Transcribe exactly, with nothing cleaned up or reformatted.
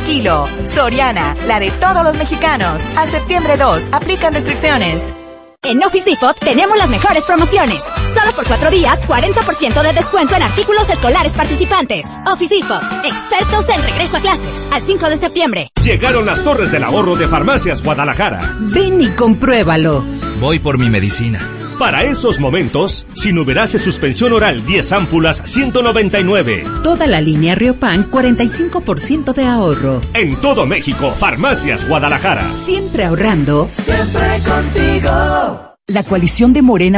kilo. Soriana, la de todos los mexicanos. A septiembre dos, aplican restricciones. En Office Depot tenemos las mejores promociones. Solo por cuatro días, cuarenta por ciento de descuento en artículos escolares participantes. Office Depot, expertos en regreso a clases. Al cinco de septiembre. Llegaron las torres del ahorro de Farmacias Guadalajara. Ven y compruébalo. Voy por mi medicina. Para esos momentos, Sinuberase suspensión oral diez ámpulas ciento noventa y nueve. Toda la línea Riopan cuarenta y cinco por ciento de ahorro. En todo México, Farmacias Guadalajara. Siempre ahorrando. Siempre contigo. La coalición de Morena